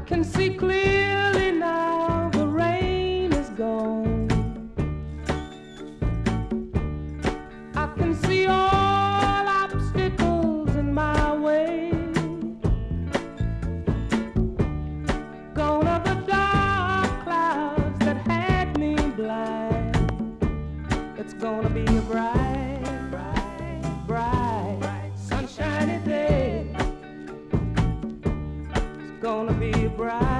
can see clearly now, the rain is gone. I can see all obstacles in my way. Gone are the dark clouds that had me blind. It's gonna be a bright, bright, bright, sunshiny day. It's gonna be a bright